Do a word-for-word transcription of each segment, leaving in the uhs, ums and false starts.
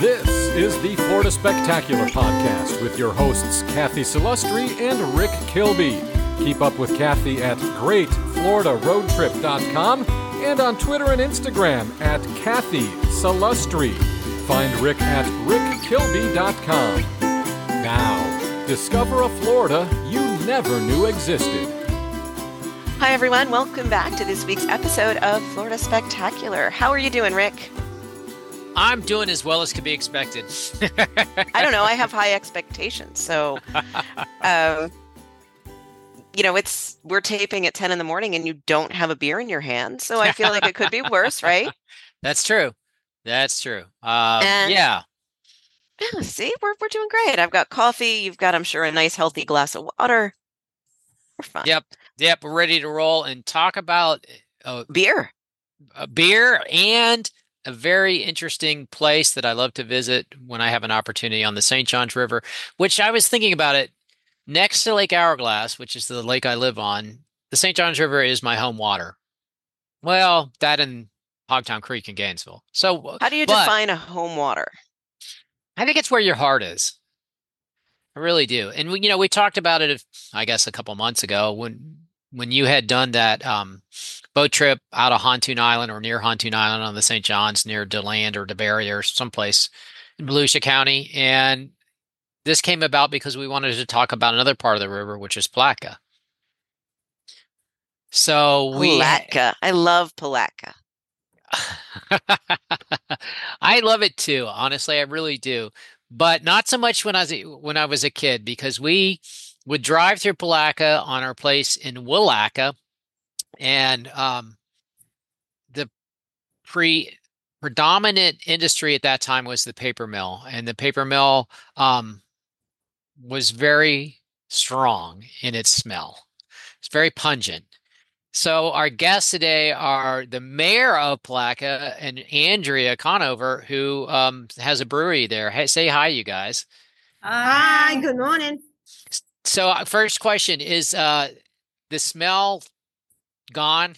This is the Florida Spectacular Podcast with your hosts Kathy Salustri and Rick Kilby. Keep up with Kathy at great florida road trip dot com and on Twitter and Instagram at Kathy Salustri. Find Rick at rick kilby dot com. Now, discover a Florida you never knew existed. Hi, everyone. Welcome back to this week's episode of Florida Spectacular. How are you doing, Rick? I'm doing as well as could be expected. I don't know. I have high expectations. So, um, you know, it's we're taping at ten in the morning and you don't have a beer in your hand. So I feel like it could be worse, right? That's true. That's true. Um, And- yeah. Yeah, see, we're we're doing great. I've got coffee. You've got, I'm sure, a nice, healthy glass of water. We're fine. Yep. Yep. We're ready to roll and talk about uh, Beer. a beer and a very interesting place that I love to visit when I have an opportunity on the Saint Johns River, which I was thinking about it next to Lake Hourglass, which is the lake I live on. The Saint Johns River is my home water. Well, that and Hogtown Creek in Gainesville. So How do you but define a home water? I think it's where your heart is. I really do. And we, you know, we talked about it, I guess, a couple months ago when when you had done that um, boat trip out of Hontoon Island or near Hontoon Island on the Saint Johns, near DeLand or DeBerry or someplace in Volusia County. And this came about because we wanted to talk about another part of the river, which is Palatka. So we Palatka. I love Palatka. I love it too. Honestly, I really do. But not so much when I was a, when I was a kid, because we would drive through Palatka on our place in Willaca, and um, the pre predominant industry at that time was the paper mill, and the paper mill um, was very strong in its smell. It's very pungent. So our guests today are the mayor of Palatka and Andrea Conover, who um, has a brewery there. Hey, say hi, you guys. Hi, good morning. So uh, first question is uh, the smell gone?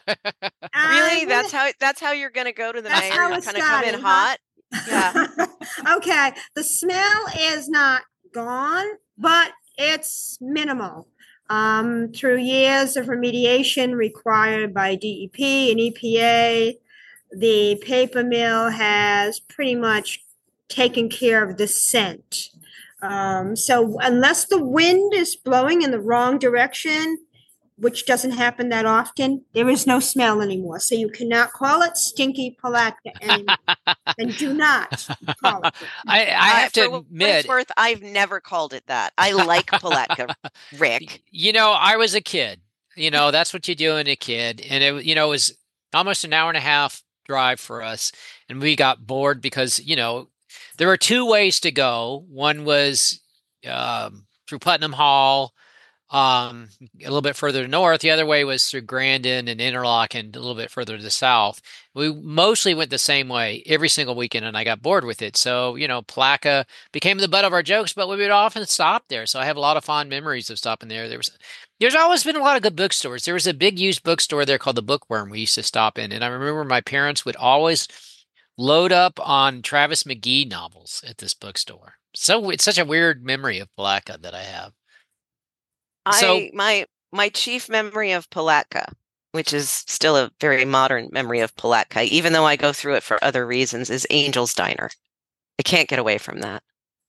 Really? Uh, That's how that's how you're going to go to the That's mayor? how You it kind of come in started, huh? hot? Yeah. Okay, the smell is not gone, but it's minimal. Um, through years of remediation required by D E P and E P A, the paper mill has pretty much taken care of the scent. Um, so unless the wind is blowing in the wrong direction, which doesn't happen that often, there is no smell anymore. So you cannot call it stinky Palatka anymore. And do not call it. I, I have Uh, to for what admit, it's worth, I've never called it that. I like Palatka, Rick. you know, I was a kid. You know, that's what you do in a kid. And it, you know, it was almost an hour and a half drive for us. And we got bored because, you know, there were two ways to go. One was um, through Putnam Hall, um, a little bit further north. The other way was through Grandin and Interlochen, a little bit further to the south. We mostly went the same way every single weekend, and I got bored with it. So, you know, Palatka became the butt of our jokes, but we would often stop there. So I have a lot of fond memories of stopping there. There was, there's always been a lot of good bookstores. There was a big used bookstore there called the Bookworm we used to stop in, and I remember my parents would always load up on Travis McGee novels at this bookstore. So it's such a weird memory of Palatka that I have. So- I my my chief memory of Palatka, which is still a very modern memory of Palatka, even though I go through it for other reasons, is Angel's Diner. I can't get away from that.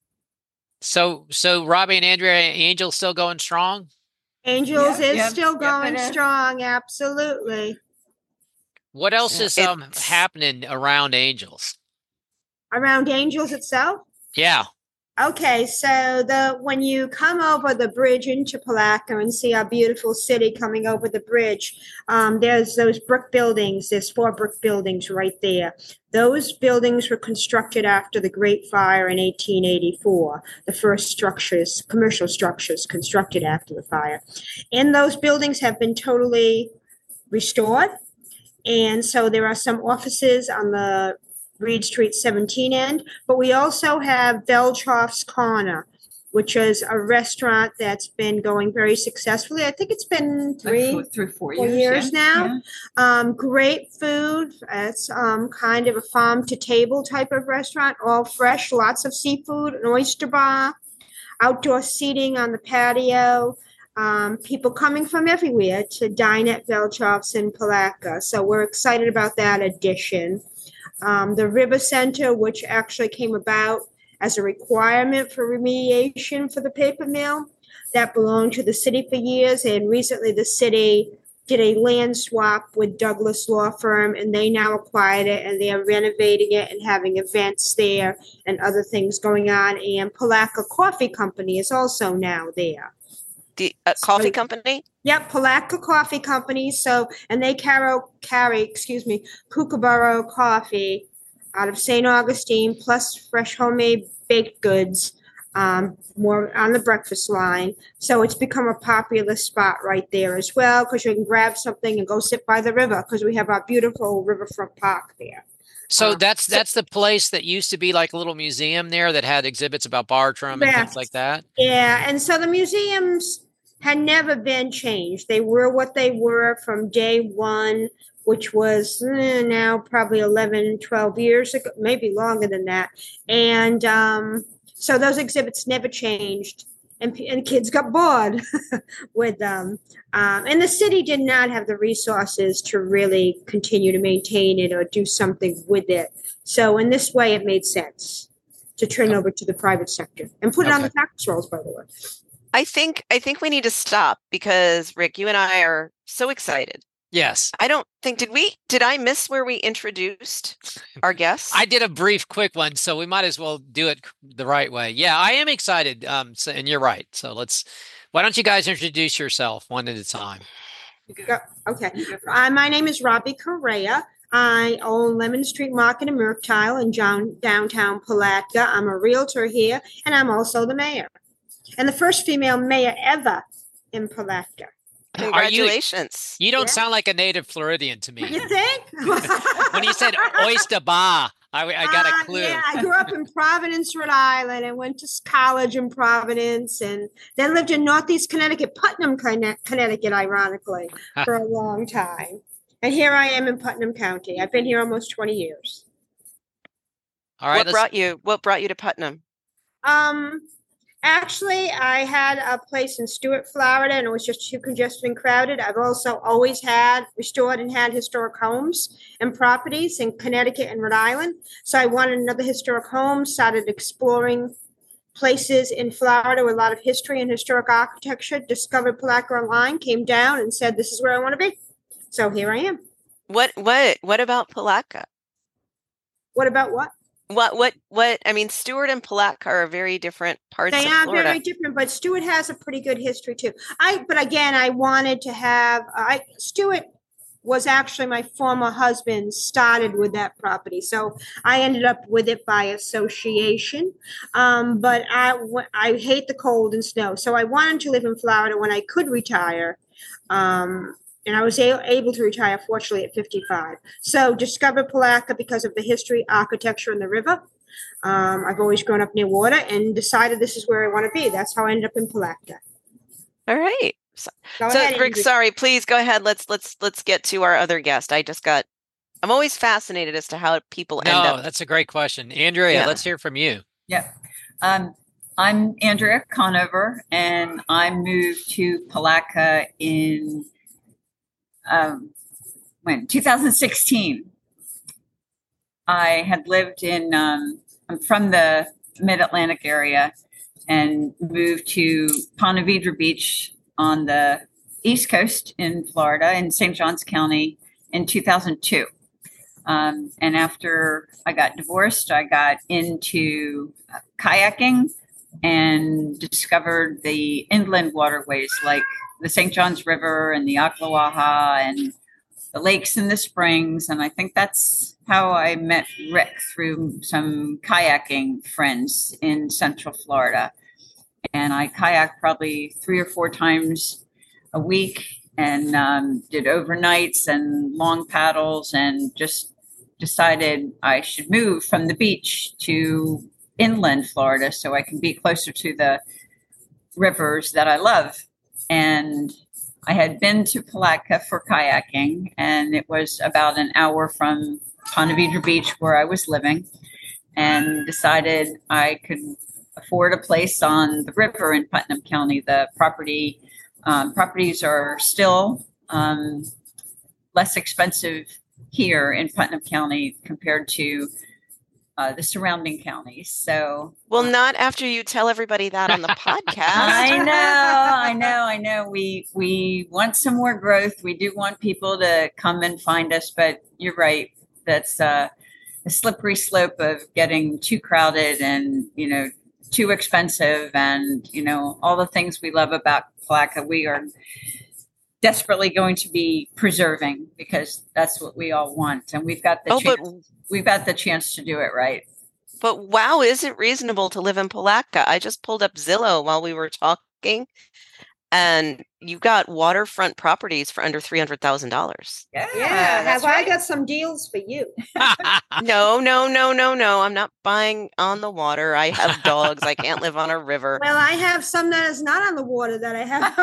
So, so Robbie and Andrea, Angel still going strong? Angels Yep, is yep, still yep, going it is. strong, absolutely. What else is um It's- happening around Angels? Around Angels itself? Yeah. Okay, so the when you come over the bridge into Palatka and see our beautiful city coming over the bridge, um, there's those brick buildings. There's four brick buildings right there. Those buildings were constructed after the Great Fire in eighteen eighty-four. The first structures, commercial structures, constructed after the fire, and those buildings have been totally restored. And so there are some offices on the Reed Street seventeen end, but we also have Veldhoff's Corner, which is a restaurant that's been going very successfully. I think it's been three, Like through four four years, years yeah. now. Yeah. Um, great food. It's um, kind of a farm to table type of restaurant, all fresh, lots of seafood, an oyster bar, outdoor seating on the patio. Um, people coming from everywhere to dine at Velchoff's in Palatka. So we're excited about that addition. Um, the River Center, which actually came about as a requirement for remediation for the paper mill, that belonged to the city for years. And recently the city did a land swap with Douglas Law Firm, and they now acquired it, and they're renovating it and having events there and other things going on. And Palatka Coffee Company is also now there. The uh, coffee So- company? Yep, Palatka Coffee Company. So, and they carry, carry, excuse me, Kookaburra coffee out of Saint Augustine, plus fresh homemade baked goods, um, more on the breakfast line. So it's become a popular spot right there as well, because you can grab something and go sit by the river, because we have our beautiful riverfront park there. So Uh, that's so- that's the place that used to be like a little museum there that had exhibits about Bartram and Yes. things like that. Yeah, and so the museums had never been changed. They were what they were from day one, which was eh, now probably eleven, twelve years ago, maybe longer than that. And um, so those exhibits never changed, and, p- and kids got bored with them. Um, and the city did not have the resources to really continue to maintain it or do something with it. So in this way, it made sense to turn over to the private sector and put it on Okay. the tax rolls, by the way. I think I think we need to stop because Rick, you and I are so excited. Yes. I don't think did we did I miss where we introduced our guests? I did a brief, quick one, so we might as well do it the right way. Yeah, I am excited. Um, so, and you're right. So let's. Why don't you guys introduce yourself one at a time? Go- Okay. Uh, my name is Robbie Correa. I own Lemon Street Market in Mercantile in down- downtown Palatka. I'm a realtor here, and I'm also the mayor. And the first female mayor ever in Palatka. Are you? Congratulations. You don't Yeah. sound like a native Floridian to me. You think? When you said oyster bar, I, I got Uh, a clue. Yeah, I grew up in Providence, Rhode Island, and went to college in Providence, and then lived in Northeast Connecticut, Putnam, Conne- Connecticut, ironically, for a long time. And here I am in Putnam County. I've been here almost twenty years. All right. what let's- brought you what brought you to Putnam? Um, actually, I had a place in Stuart, Florida, and it was just too congested and crowded. I've also always had restored and had historic homes and properties in Connecticut and Rhode Island. So I wanted another historic home, started exploring places in Florida with a lot of history and historic architecture, discovered Palatka online, came down and said, this is where I want to be. So here I am. What what what about Palatka? What about what? What what what I mean, Stewart and Palatka are very different parts They of are Florida. very different, but Stewart has a pretty good history too. I, but again, I wanted to have, I, Stewart was actually my former husband started with that property. So I ended up with it by association. Um, but I, w- I hate the cold and snow. So I wanted to live in Florida when I could retire. Um, and I was a- able to retire, fortunately, at fifty-five. So discovered Palatka because of the history, architecture, and the river. Um, I've always grown up near water and decided this is where I want to be. That's how I ended up in Palatka. All right. So, Go so ahead, Rick, Andrew. sorry, please go ahead. Let's let's let's get to our other guest. I just got I'm always fascinated as to how people end No, up. that's a great question. Andrea, Yeah. let's hear from you. Yeah. Um, I'm Andrea Conover, and I moved to Palatka in um, when two thousand sixteen. I had lived in, um, I'm from the Mid-Atlantic area and moved to Ponte Vedra Beach on the East Coast in Florida in Saint Johns County in two thousand two. Um, and after I got divorced, I got into uh, kayaking and discovered the inland waterways like the Saint Johns River and the Ocklawaha and the lakes and the springs. And I think that's how I met Rick, through some kayaking friends in Central Florida. And I kayak probably three or four times a week and um, did overnights and long paddles, and just decided I should move from the beach to inland Florida so I can be closer to the rivers that I love. And I had been to Palatka for kayaking, and it was about an hour from Ponte Vedra Beach where I was living, and decided I could afford a place on the river in Putnam County. The property um, properties are still um, less expensive here in Putnam County compared to uh, the surrounding counties. So, Well, not after you tell everybody that on the podcast. I know, I know, I know. We we want some more growth. We do want people to come and find us, but you're right. That's uh, a slippery slope of getting too crowded and, you know, too expensive, and, you know, all the things we love about Palatka, we are desperately going to be preserving, because that's what we all want, and we've got the Oh, chance, but we've got the chance to do it right. but wow, is it reasonable to live in Palatka? I just pulled up Zillow while we were talking, and you got waterfront properties for under three hundred thousand dollars. Yeah, Yeah, that's have I right. got some deals for you? No, no, no, no, no. I'm not buying on the water. I have dogs. I can't live on a river. Well, I have some that is not on the water that I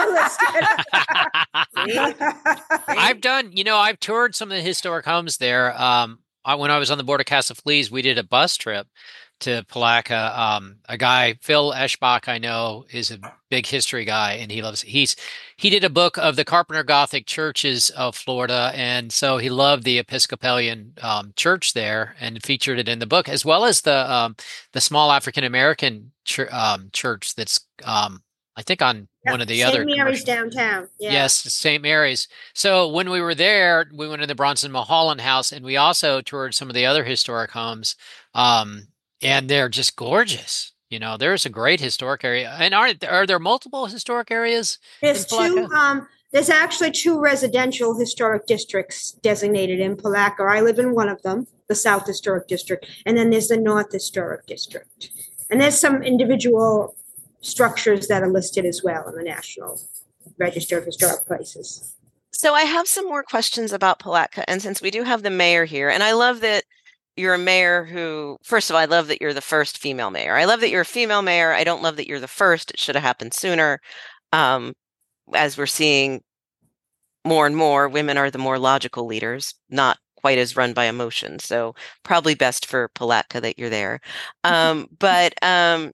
have listed. I've done, you know, I've toured some of the historic homes there. Um, I, when I was on the board of Casa Feliz, we did a bus trip to Palatka. Um, a guy, Phil Eschbach, I know, is a big history guy, and he loves. He's he did a book of the Carpenter Gothic churches of Florida, and so he loved the Episcopalian um, church there, and featured it in the book, as well as the um, the small African American ch- um, church that's um, I think on one of the Saint other Mary's commercial- downtown. Yeah. Yes, Saint Mary's. So when we were there, we went in the Bronson Mulholland House, and we also toured some of the other historic homes. Um, and they're just gorgeous. You know, there's a great historic area. And are are there multiple historic areas? There's in two. Palatka? Um, there's actually two residential historic districts designated in Palatka. I live in one of them, the South Historic District, and then there's the North Historic District. And there's some individual structures that are listed as well in the National Register of Historic Places. So I have some more questions about Palatka. And since we do have the mayor here, and I love that you're a mayor who, first of all, I love that you're the first female mayor. I love that you're a female mayor. I don't love that you're the first. It should have happened sooner. Um, as we're seeing more and more, women are the more logical leaders, not quite as run by emotion. So probably best for Palatka that you're there. Um, but um,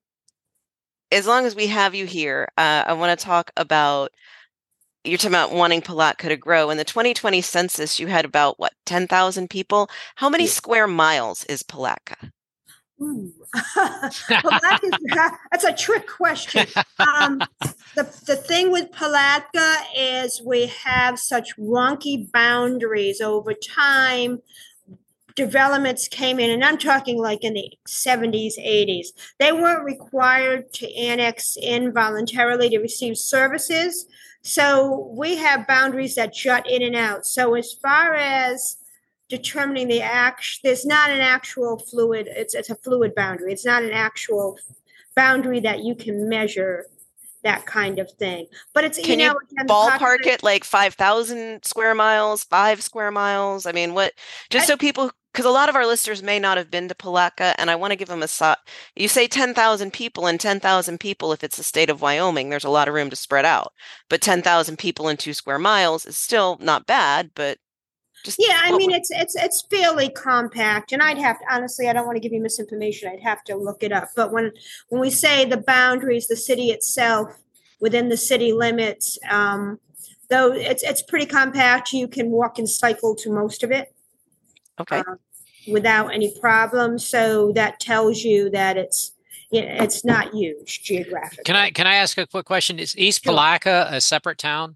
as long as we have you here, uh, I want to talk about, you're talking about wanting Palatka to grow. In the twenty twenty census, you had about, what, ten thousand people? How many Yeah. square miles is Palatka? Ooh. Palatka, that's a trick question. Um, the, the thing with Palatka is we have such wonky boundaries over time. Developments came in, and I'm talking like in the seventies, eighties. They weren't required to annex in voluntarily to receive services. So we have boundaries that jut in and out. So as far as determining the act, there's not an actual fluid, it's it's a fluid boundary. It's not an actual boundary that you can measure, that kind of thing. But it's, Can you you know, again, the Ballpark population- it like five thousand square miles, five square miles? I mean, what, just so people, because a lot of our listeners may not have been to Palatka, and I want to give them a, so- you say ten thousand people, and ten thousand people, if it's the state of Wyoming, there's a lot of room to spread out. But ten thousand people in two square miles is still not bad, but just. Yeah, I what mean, would- it's it's it's fairly compact, and I'd have to, honestly, I don't want to give you misinformation. I'd have to look it up. But when when we say the boundaries, the city itself, within the city limits, um, though it's it's pretty compact, you can walk and cycle to most of it Okay. uh, without any problem. So that tells you that it's, you know, it's not huge geographically. Can I can I ask a quick question? Is East Sure. Palatka a separate town?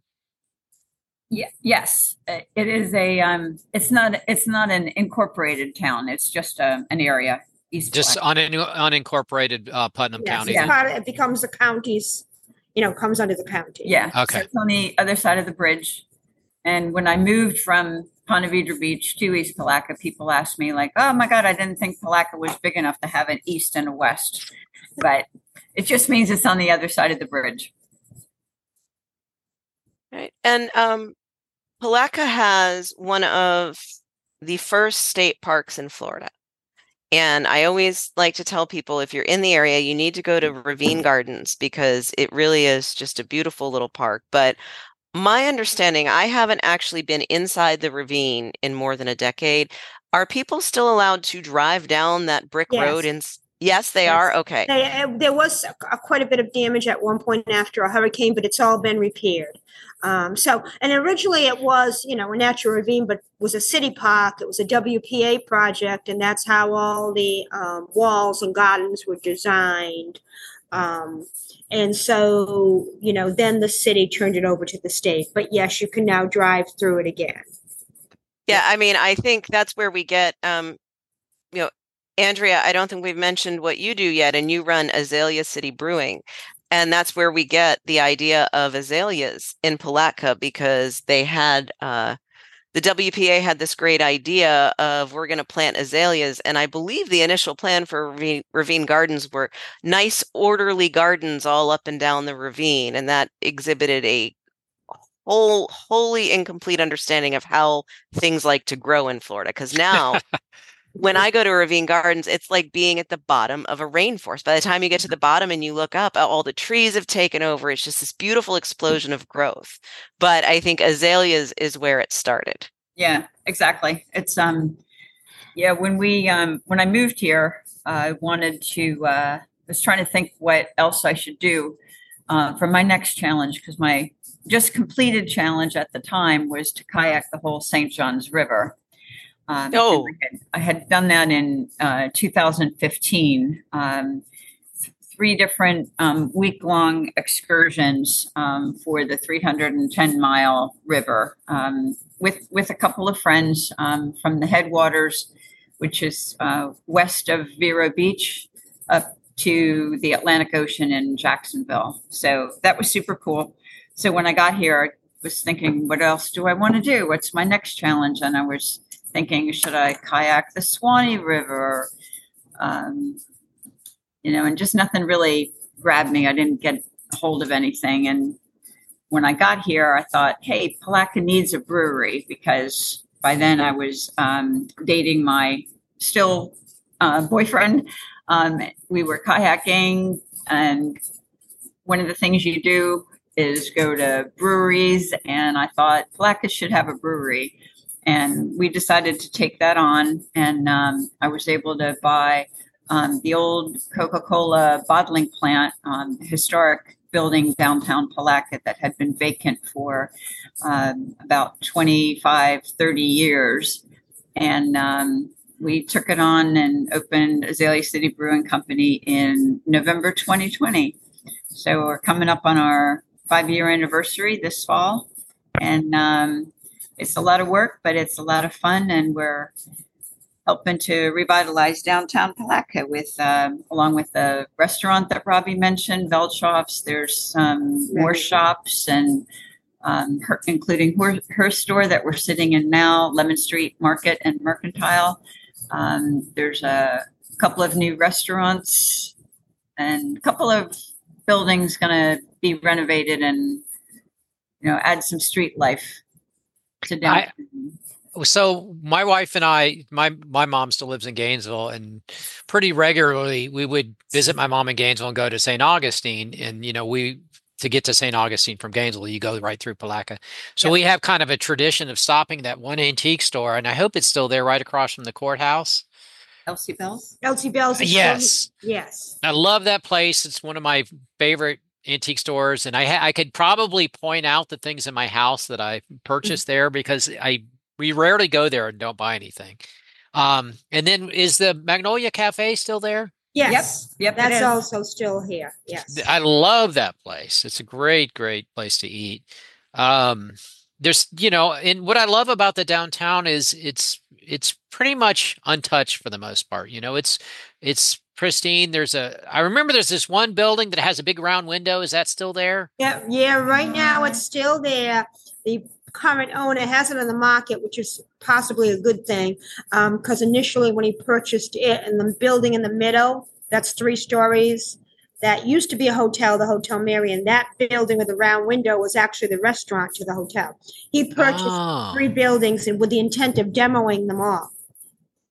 Yeah, yes, uh, it is a. Um, it's not. It's not an incorporated town. It's just a, an area. East Just Palatka. un- unincorporated uh, Putnam Yes, County. it's then? part of- it becomes the county's, you know, comes under the county. Yeah. Okay. So it's on the other side of the bridge. And when I moved from Ponte Vedra Beach to East Palatka, people asked me like, "Oh my God, I didn't think Palatka was big enough to have an east and a west." But it just means it's on the other side of the bridge. Right. And um, Palatka has one of the first state parks in Florida. And I always like to tell people, if you're in the area, you need to go to Ravine Gardens because it really is just a beautiful little park. But my understanding, I haven't actually been inside the ravine in more than a decade. Are people still allowed to drive down that brick road? Yes. And yes, they Yes. are. Okay. They, uh, there was a, a- quite a bit of damage at one point after a hurricane, but it's all been repaired. Um, so, and originally it was, you know, a natural ravine, but was a city park. It was a W P A project, and that's how all the um, walls and gardens were designed. Um, and so, you know, then the city turned it over to the state. But yes, you can now drive through it again. Yeah, I mean, I think that's where we get, um, you know, Andrea, I don't think we've mentioned what you do yet, and you run Azalea City Brewing. And that's where we get the idea of azaleas in Palatka, because they had, uh, the W P A had this great idea of, we're going to plant azaleas. And I believe the initial plan for Ravine, Ravine Gardens were nice, orderly gardens all up and down the ravine. And that exhibited a whole, wholly incomplete understanding of how things like to grow in Florida. Because now, when I go to Ravine Gardens, it's like being at the bottom of a rainforest. By the time you get to the bottom and you look up, all the trees have taken over. It's just this beautiful explosion of growth. But I think azaleas is where it started. Yeah, exactly. It's um, yeah. When we um, when I moved here, I wanted to. Uh, I was trying to think what else I should do uh, for my next challenge, because my just completed challenge at the time was to kayak the whole Saint Johns River. Um, Oh. I had, I had done that in uh, two thousand fifteen. Um, th- three different um, week-long excursions um, for the three hundred ten mile river um, with with a couple of friends um, from the headwaters, which is uh, west of Vero Beach, up to the Atlantic Ocean in Jacksonville. So that was super cool. So when I got here, I was thinking, what else do I want to do? What's my next challenge? And I was thinking, should I kayak the Swanee River? Um, you know, and just nothing really grabbed me. I didn't get a hold of anything. And when I got here, I thought, hey, Palatka needs a brewery, because by then I was um, dating my still uh, boyfriend. Um, we were kayaking, and one of the things you do is go to breweries. And I thought Palatka should have a brewery. And we decided to take that on, and um, I was able to buy um, the old Coca-Cola bottling plant, um, historic building downtown Palatka that had been vacant for um, about twenty-five, thirty years. And um, we took it on and opened Azalea City Brewing Company in November twenty twenty. So we're coming up on our five-year anniversary this fall. And um, it's a lot of work, but it's a lot of fun, and we're helping to revitalize downtown Palatka with, um, along with the restaurant that Robbie mentioned, Velchoff's. There's some more shops, and um, her, including her, her store that we're sitting in now, Lemon Street Market and Mercantile. Um, there's a couple of new restaurants and a couple of buildings going to be renovated and, you know, add some street life to downtown. I, so my wife and I, my my mom still lives in Gainesville, and pretty regularly we would visit my mom in Gainesville and go to Saint Augustine. And you know, we to get to Saint Augustine from Gainesville, you go right through Palatka. So yep. We have kind of a tradition of stopping at that one antique store, and I hope it's still there, right across from the courthouse. Elsie Bells. Elsie Bells. Is yes, still, yes. I love that place. It's one of my favorite antique stores, and I ha- I could probably point out the things in my house that I purchased there, because I we rarely go there and don't buy anything. Um, and then is the Magnolia Cafe still there? Yes. Yep. Yep. That's also still here. Yes. I love that place. It's a great, great place to eat. Um, there's, you know, and what I love about the downtown is it's it's pretty much untouched for the most part. You know, it's it's pristine. There's a, I remember there's this one building that has a big round window. Is that still there? Yeah, yeah. Right now it's still there. The current owner has it on the market, which is possibly a good thing, because um, initially when he purchased it, and the building in the middle, that's three stories. That used to be a hotel, the Hotel Marion. That building with the round window was actually the restaurant to the hotel. He purchased Oh. three buildings, and with the intent of demoing them all.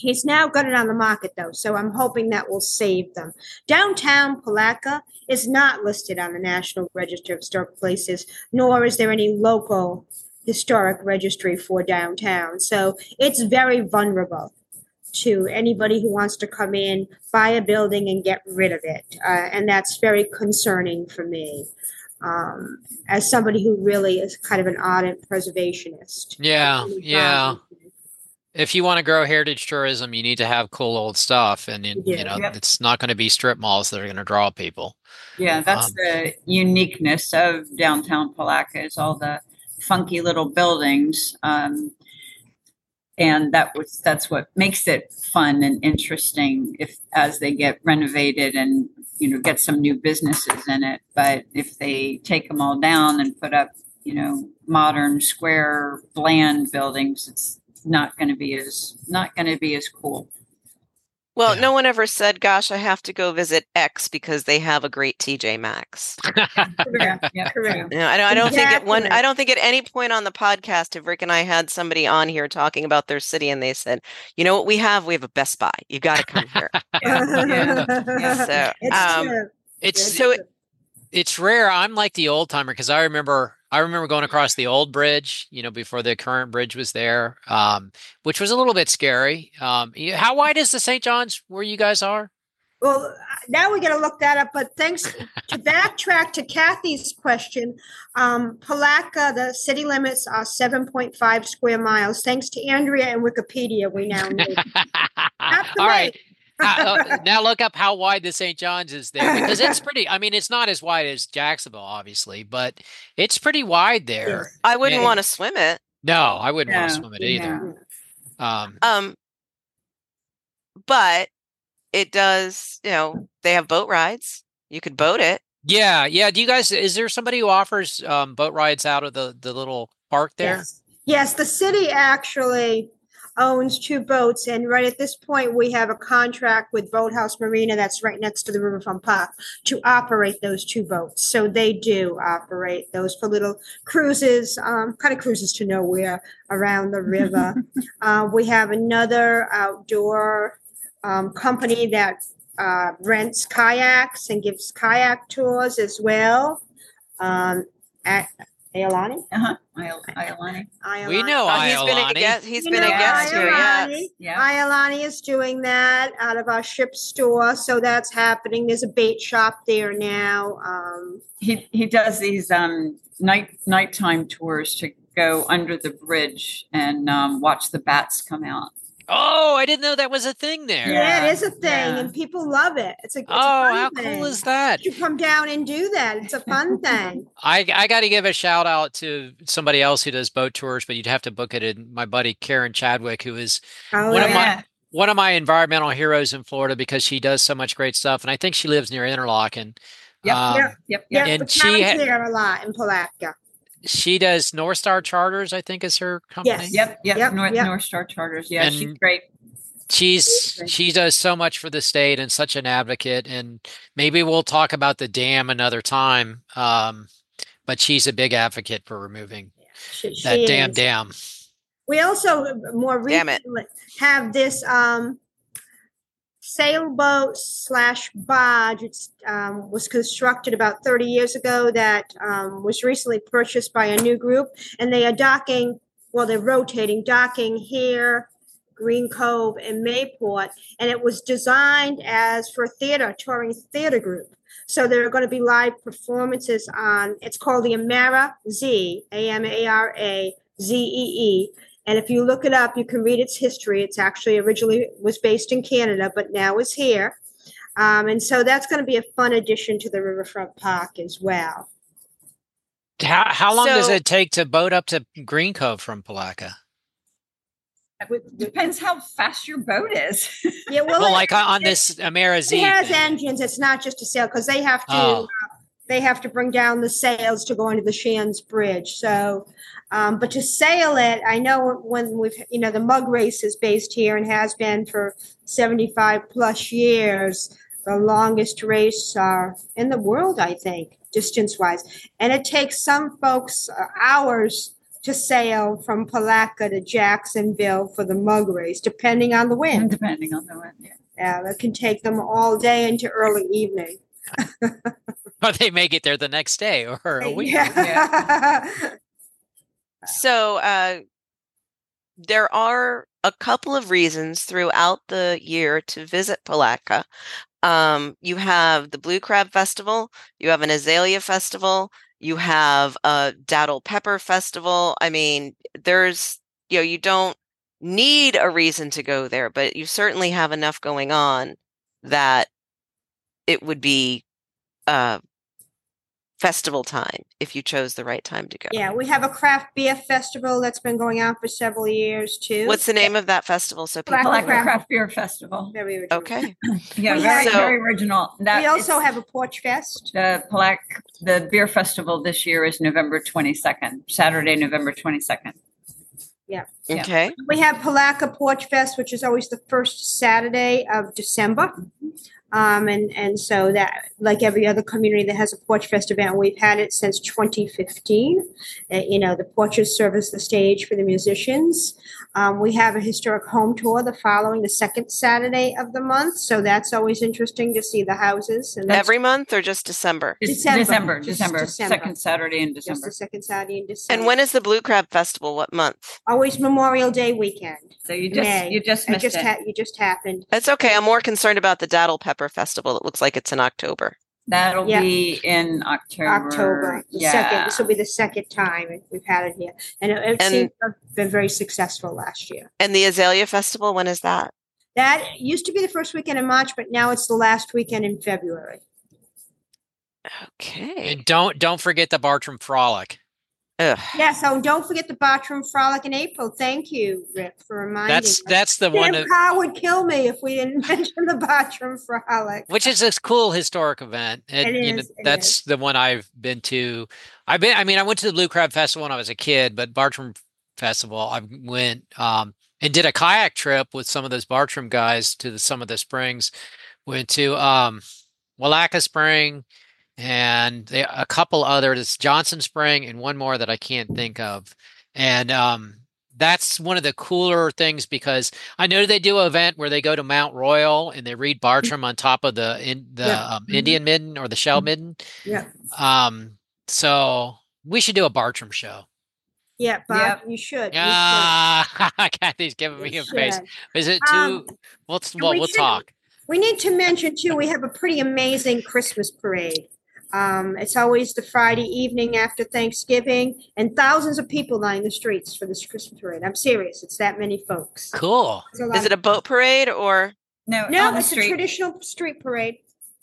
He's now got it on the market though, so I'm hoping that will save them. Downtown Palatka is not listed on the National Register of Historic Places, nor is there any local historic registry for downtown. So it's very vulnerable to anybody who wants to come in, buy a building and get rid of it. Uh, and that's very concerning for me. Um, as somebody who really is kind of an ardent preservationist. Yeah, Really yeah. proud. If you want to grow heritage tourism, you need to have cool old stuff, and it, You you do. know Yep. it's not going to be strip malls that are going to draw people. Yeah, that's Um, the uniqueness of downtown Palatka is all the funky little buildings. Um, and that was that's what makes it fun and interesting if as they get renovated and you know get some new businesses in it. But if they take them all down and put up, you know, modern square bland buildings, it's not going to be as not going to be as cool. Well, Yeah. no one ever said, gosh, I have to go visit X because they have a great T J Maxx. Correct. Yeah, Correct. You know, I don't, I don't think at one, Exactly. I don't think at any point on the podcast have Rick and I had somebody on here talking about their city and they said, you know what we have? We have a Best Buy. You got to come here. Yeah, yeah. So, It's um, true. It's so it- it's rare. I'm like the old timer because I remember I remember going across the old bridge, you know, before the current bridge was there, um, which was a little bit scary. Um, you- how wide is the Saint John's where you guys are? Well, now we got to look that up. But thanks to backtrack to Kathy's question, um, Palatka, the city limits are seven point five square miles. Thanks to Andrea and Wikipedia, we now know. All right. Uh, uh, now look up how wide the Saint John's is there because it's pretty. I mean, it's not as wide as Jacksonville, obviously, but it's pretty wide there. I wouldn't Yeah. want to swim it. No, I wouldn't want to No, swim it either. no. Um, Um, but it does, you know, they have boat rides. You could boat it. yeah, yeah. Do you guys? Is there somebody who offers um, boat rides out of the the little park there? Yes. Yes, the city actually owns two boats, and right at this point, we have a contract with Boathouse Marina that's right next to the Riverfront Park to operate those two boats. So they do operate those for little cruises, um, kind of cruises to nowhere around the river. uh, we have another outdoor um, company that uh, rents kayaks and gives kayak tours as well. Um, at Ailani. Uh-huh. Iolani. We know Oh, he's been a Iolani. guest. He's You been know a guest here. Iolani. Yes. Yeah. Iolani is doing that out of our ship store, so that's happening. There's a bait shop there now. Um, He he does these um night nighttime tours to go under the bridge and um, watch the bats come out. Oh, I didn't know that was a thing there. yeah, it is a thing, yeah. and people love it. It's a, it's a Oh, fun how thing. cool is that? You come down and do that. It's a fun thing. I I got to give a shout out to somebody else who does boat tours, but you'd have to book it in my buddy Karen Chadwick, who is Oh, One of my- yeah. one of my environmental heroes in Florida because she does so much great stuff, and I think she lives near Interlaken. Yep, Um, yep. Yep. Yeah, Yep. and but she Karen's had- there a lot in Palatka. She does North Star Charters, I think, is her company. Yes. Yep. Yep. Yep, North yep. North Star Charters. Yeah, she's And- great. She's Amazing. she does so much for the state and such an advocate, and maybe we'll talk about the dam another time. Um, but she's a big advocate for removing She, that she damn is. dam. We also more Damn it. recently have this um, sailboat slash barge. It's um, was constructed about thirty years ago. That um, was recently purchased by a new group, and they are docking. Well, they're rotating, docking here, Green Cove, and Mayport, and it was designed as for theater, touring theater group. So there are going to be live performances on. It's called the Amara Z, A M A R A Z E E. And if you look it up, you can read its history. It's actually originally was based in Canada, but now is here. Um, and so that's going to be a fun addition to the Riverfront Park as well. How how long does So- it take to boat up to Green Cove from Palatka? Depends how fast your boat is. Yeah, well, Well, it- like on, on it- this Amara Z It has thing. engines. It's not just a sail because they have to. Oh. They have to bring down the sails to go into the Shands Bridge. So, um, but to sail it, I know when we've, you know, the mug race is based here and has been for seventy-five plus years, the longest race uh, in the world, I think, distance wise. And it takes some folks uh, hours to sail from Palatka to Jacksonville for the mug race, depending on the wind. Depending on the wind, yeah. Yeah, that can take them all day into early evening. But they may get there the next day or a week. Yeah. So uh, there are a couple of reasons throughout the year to visit Palatka. Um, you have the Blue Crab Festival, you have an Azalea Festival, you have a Daddle Pepper Festival. I mean, there's, you know, you don't need a reason to go there, but you certainly have enough going on that it would be uh, festival time if you chose the right time to go. Yeah, we have a craft beer festival that's been going on for several years too. What's the name of that festival? So people Black Palatka Craft- Craft Beer Festival. Very original. Okay. Yeah, We very, have- very original. That We also is- have a porch fest. the Palatka, the beer festival this year is November twenty-second, Saturday, November twenty-second. Yeah. Okay. We have Palatka Porch Fest, which is always the first Saturday of December. Um, and, and so that, like every other community that has a Porch Fest event, we've had it since twenty fifteen. Uh, you know, the porches serve as the stage for the musicians. Um, we have a historic home tour the following, the second Saturday of the month. So that's always interesting to see the houses. And that's Every month or just December? December. December, Just December, December. second Saturday in just December. the second Saturday in December. And when is the Blue Crab Festival? What month? Always Memorial Day weekend. So you just, May. you just It missed just it. ha- you just happened. That's okay. I'm more concerned about the Daddle Pepper Festival. It looks like it's in October. That'll Yeah. be in October. October, the Yeah. second. This will be the second time we've had it here, and it, it And- seems to have been very successful last year. And the Azalea Festival, when is that? That used to be the first weekend in March, but now it's the last weekend in February. Okay. And don't don't forget the Bartram Frolic. Ugh. Yeah, so don't forget the Bartram Frolic in April. Thank you, Rick, for reminding That's us. that's the one Tim of, Carr would kill me if we didn't mention the Bartram Frolic. which is a cool historic event. And It you know, is, it that's the one I've been to. I've been I mean, I went to the Blue Crab Festival when I was a kid, but Bartram Festival, I went um and did a kayak trip with some of those Bartram guys to the, some of the springs. Went to um Wallacka Spring and they, a couple others, Johnson Spring and one more that I can't think of. And um that's one of the cooler things because I know they do an event where they go to Mount Royal and they read Bartram on top of the in the Yeah. um, Mhm. Indian midden or the shell midden. Yeah, Um, so we should do a Bartram show. yeah, Bob, Yep. you should. you Yeah, Kathy's giving should. me You a face. should. Is it too? Um, We'll and well, we we'll should- talk. We need to mention too, we have a pretty amazing Christmas parade. Um, it's always the Friday evening after Thanksgiving, and thousands of people line the streets for this Christmas parade. I'm serious; it's that many folks. Cool. It's a lot Is it a of- boat parade or? No, No, on the it's a street. traditional street parade.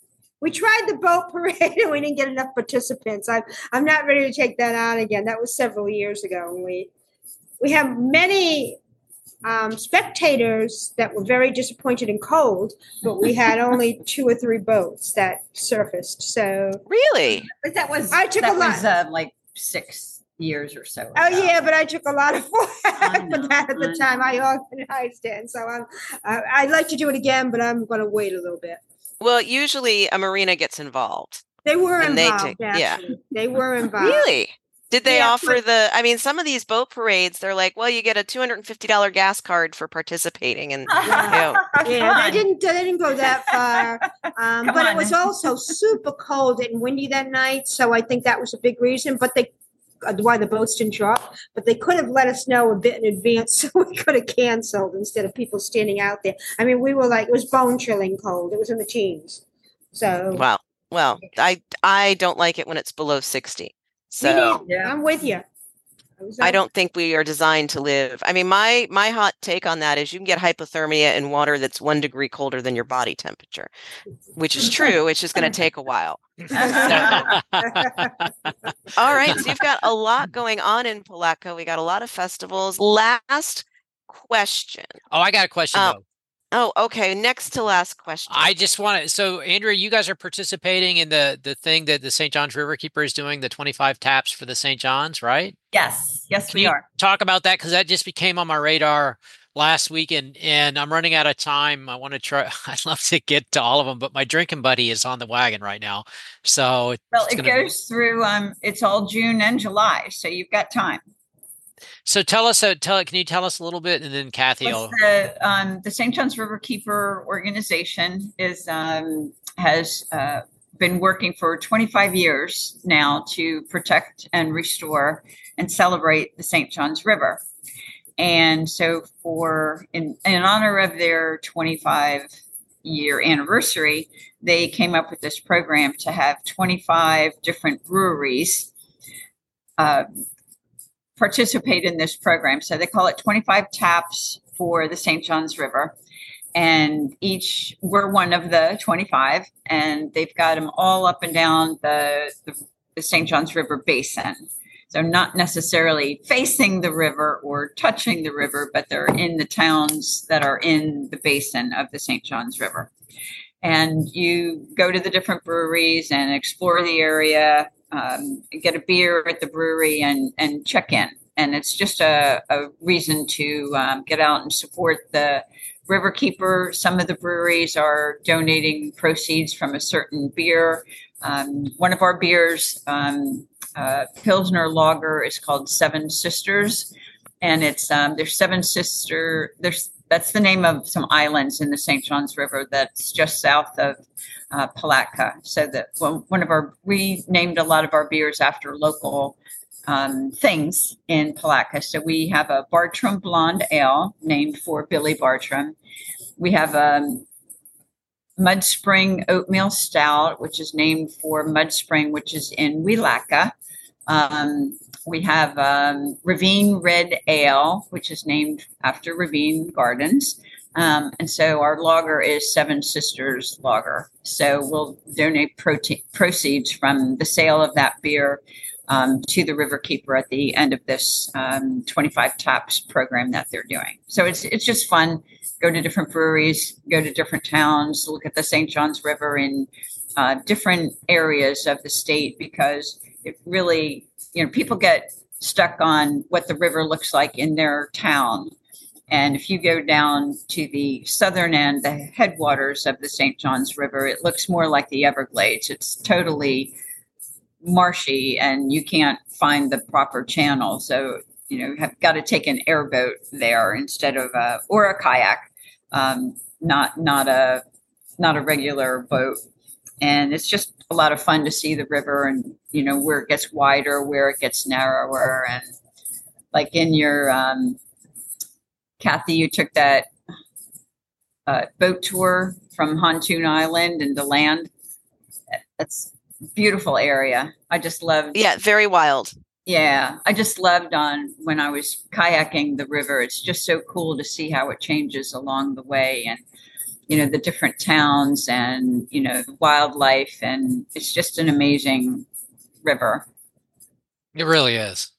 We tried the boat parade and we didn't get enough participants. I'm I'm not ready to take that on again. That was several years ago. And we we have many um, spectators that were very disappointed and cold, but we had only two or three boats that surfaced. So Really? But that was, I took that a lot. was uh, like six years or so. oh ago. yeah, but I took a lot of flack know, for that at the I time. I organized it, and so I'm uh, I'd like to do it again, but I'm going to wait a little bit. Well, usually a marina gets involved. They were And they involved. take- yeah. actually. They were involved. Really? Did they Yeah, offer but- the, I mean, some of these boat parades, they're like, well, you get a two hundred fifty dollars gas card for participating. And Yeah. Come Yeah, they on. didn't. They didn't go that far, um, Come but it on. was also super cold and windy that night. So I think that was a big reason. But they, uh, why the boats didn't show up. But they could have let us know a bit in advance, so we could have canceled instead of people standing out there. I mean, we were like, it was bone chilling cold. It was in the teens. So well, well, I, I don't like it when it's below sixty. Me So neither. Yeah. I'm with you. was I out- don't think we are designed to live. I mean, my, my hot take on that is you can get hypothermia in water that's one degree colder than your body temperature, which is true. It's just going to take a while. All right. So you've got a lot going on in Palatka. We got a lot of festivals. Last question. Oh, I got a question Uh, though. Oh, okay. Next to last question. I just want to. So, Andrea, you guys are participating in the the thing that the Saint John's Riverkeeper is doing, the twenty-five taps for the Saint John's, right? Yes, yes, Can we you are. talk about that because that just became on my radar last week, and and I'm running out of time. I want to try. I'd love to get to all of them, but my drinking buddy is on the wagon right now, so Well, it's it gonna be- goes through, um, it's all June and July, so you've got time. So tell us, uh, tell can you tell us a little bit, and then Kathy What's will. the um, the Saint John's River Keeper organization is um, has uh, been working for twenty-five years now to protect and restore and celebrate the Saint John's River. And so, for in, in honor of their twenty-five year anniversary, they came up with this program to have twenty-five different breweries uh, participate in this program. So they call it twenty-five Taps for the Saint John's River. And each, we're one of the twenty-five, and they've got them all up and down the, the, the Saint John's River basin. So not necessarily facing the river or touching the river, but they're in the towns that are in the basin of the Saint John's River. And you go to the different breweries and explore the area, um, get a beer at the brewery and, and check in. And it's just a, a reason to um, get out and support the River Keeper. Some of the breweries are donating proceeds from a certain beer. Um, one of our beers, um, uh, Pilsner Lager, is called Seven Sisters, and it's um, there's seven sister. There's that's the name of some islands in the Saint John's River that's just south of uh, Palatka. So that well, one of our we named a lot of our beers after local um, things in Palatka. So we have a Bartram Blonde Ale named for Billy Bartram. We have a Mud Spring Oatmeal Stout, which is named for Mud Spring, which is in Wielaka. Um, we have um, Ravine Red Ale, which is named after Ravine Gardens. Um, and so our lager is Seven Sisters Lager. So we'll donate prote- proceeds from the sale of that beer um, to the River Keeper at the end of this um, twenty-five Taps program that they're doing. So it's it's just fun. Go to different breweries, go to different towns, look at the Saint John's River in uh, different areas of the state, because it really, you know, people get stuck on what the river looks like in their town. And if you go down to the southern end, the headwaters of the Saint John's River, it looks more like the Everglades. It's totally marshy and you can't find the proper channel. So, you know, you have got to take an airboat there instead of a, or a kayak. Um, not not a not a regular boat, and it's just a lot of fun to see the river and you know where it gets wider, where it gets narrower, and like in your um, Kathy, you took that uh, boat tour from Hantoon Island and to land. That's a beautiful area. I just love. Yeah, very wild. Yeah, I just loved on when I was kayaking the river. It's just so cool to see how it changes along the way and, you know, the different towns and, you know, the wildlife. And it's just an amazing river. It really is.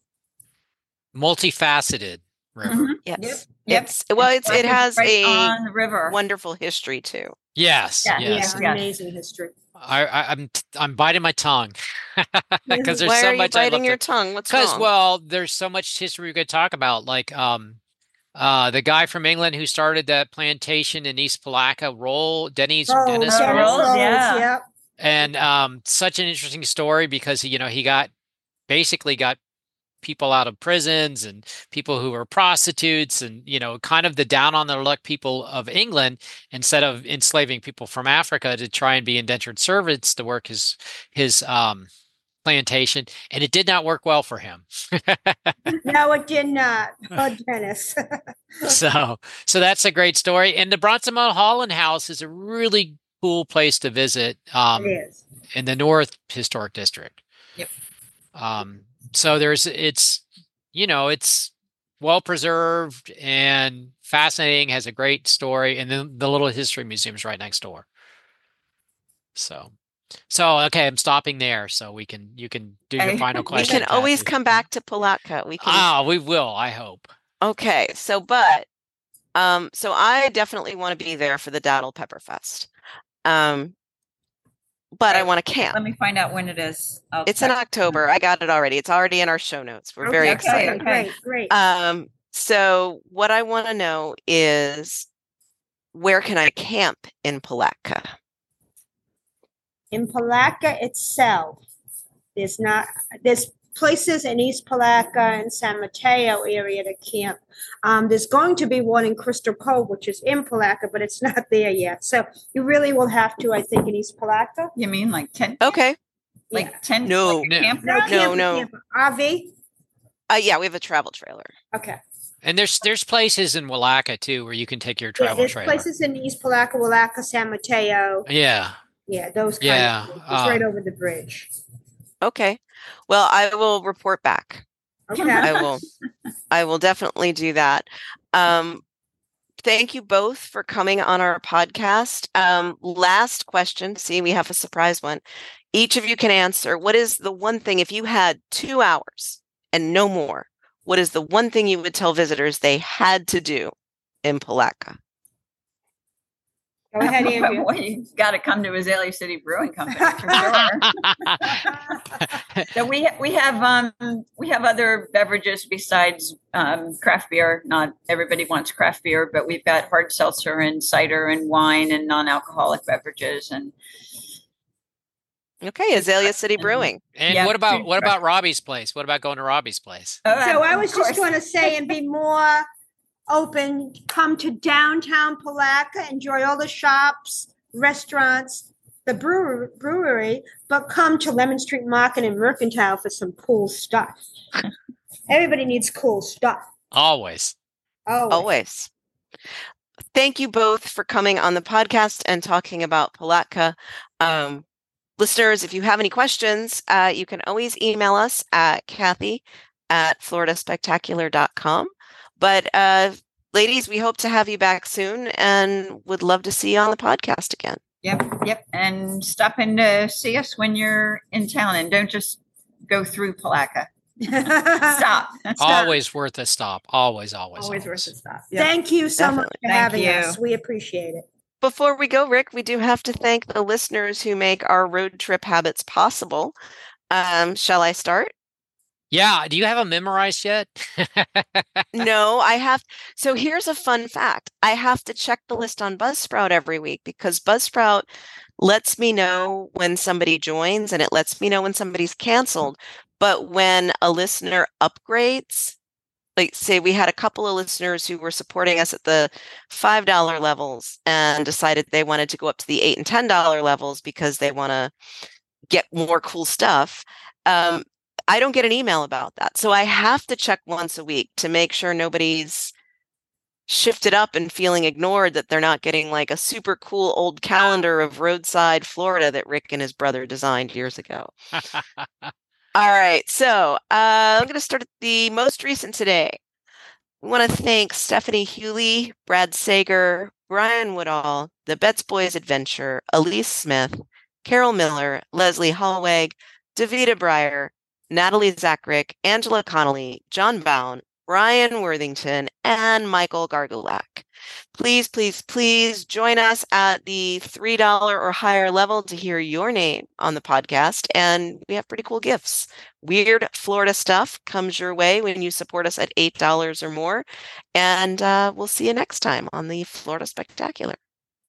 Multifaceted river. Mm-hmm. Yes. Yep. Yep. It's, well, it's, it has right a on the river. wonderful history too. Yes. Yeah, yes. Yeah, Yeah. amazing history. I, I, I'm I'm biting my tongue because there's Why so are you much I biting love your to- tongue? What's Because, wrong? well, there's so much history we could talk about. Like um, uh, the guy from England who started that plantation in East Palatka, Roll, Denny's, Oh, Dennis Oh, Dennis Roll. Rolls, Rolls, yeah. yep. And um, such an interesting story because, you know, he got basically got people out of prisons and people who were prostitutes and, you know, kind of the down on their luck people of England, instead of enslaving people from Africa to try and be indentured servants to work his, his um, plantation. And it did not work well for him. No, it did not. Oh, Dennis. So, so that's a great story. And the Bronson Mulholland House is a really cool place to visit um, It is. in the North Historic District. Yep. Um, so there's, it's, you know, it's well preserved and fascinating, has a great story, and then the little history museum is right next door. So, so okay, I'm stopping there, so we can, you can do your Okay. final We question. can always Kathy. come back to Palatka. We can. Ah, we will. I hope. Okay, so but um so I definitely want to be there for the Daddle Pepper Fest. Um but I Right. want to camp. Let me find out when it is. I'll It's in check. October. I got it already. It's already in our show notes. We're very Okay, excited. okay. Great, great. Um so what I want to know is where can I camp in Palatka? In Palatka itself, there's not, there's places in East Palatka and San Mateo area to camp. Um, there's going to be one in Crystal Cove, which is in Palatka, but it's not there yet. So you really will have to, I think, in East Palatka. You mean like tent? Okay. Like Yeah. tent? No. like a No. camper? No, No, camper, no. camper. R V? Uh, yeah, we have a travel trailer. Okay. And there's there's places in Willaca too where you can take your Yeah, travel there's trailer. places in East Palatka, Willaca, San Mateo. Yeah. Yeah, those kind Yeah, of, it's uh, right over the bridge. Okay. Well, I will report back. Okay. I will. I will definitely do that. Um, thank you both for coming on our podcast. Um, last question. See, we have a surprise one. Each of you can answer. What is the one thing, if you had two hours and no more, what is the one thing you would tell visitors they had to do in Palatka? Go ahead, Andrea. Well, you got to come to Azalea City Brewing Company for sure. So we we have um we have other beverages besides um, craft beer. Not everybody wants craft beer, but we've got hard seltzer and cider and wine and non-alcoholic beverages. And Okay, Azalea City Brewing. And Yeah, what about food what truck. about Robbie's place? What about going to Robbie's place? oh, So I of was course. just going to say, and be more open, come to downtown Palatka, enjoy all the shops, restaurants, the brewer, brewery, but come to Lemon Street Market and Mercantile for some cool stuff. Everybody needs cool stuff. Always. Oh, Always. Thank you both for coming on the podcast and talking about Palatka. Um, listeners, if you have any questions, uh, you can always email us at Kathy at florida spectacular dot com. But uh, ladies, we hope to have you back soon and would love to see you on the podcast again. Yep, yep. And stop in to see us when you're in town, and don't just go through Palatka. Stop. Always worth a stop. Always, always, Always always. worth a stop. Yep. Thank you so much for Thank having you. us. We appreciate it. Before we go, Rick, we do have to thank the listeners who make our road trip habits possible. Um, shall I start? Yeah. Do you have them memorized yet? No, I have. So here's a fun fact. I have to check the list on Buzzsprout every week because Buzzsprout lets me know when somebody joins and it lets me know when somebody's canceled. But when a listener upgrades, like say we had a couple of listeners who were supporting us at the five dollar levels and decided they wanted to go up to the eight and ten dollar levels because they want to get more cool stuff. Um, I don't get an email about that. So I have to check once a week to make sure nobody's shifted up and feeling ignored, that they're not getting like a super cool old calendar of roadside Florida that Rick and his brother designed years ago. All right. So uh, I'm going to start at the most recent today. We want to thank Stephanie Hewley, Brad Sager, Brian Woodall, the Betts Boys Adventure, Elise Smith, Carol Miller, Leslie Hollweg, Davida Breyer, Natalie Zachrick, Angela Connolly, John Bound, Ryan Worthington, and Michael Gargulak. Please, please, please join us at the three dollar or higher level to hear your name on the podcast. And we have pretty cool gifts. Weird Florida stuff comes your way when you support us at eight dollars or more. And uh, we'll see you next time on the Florida Spectacular.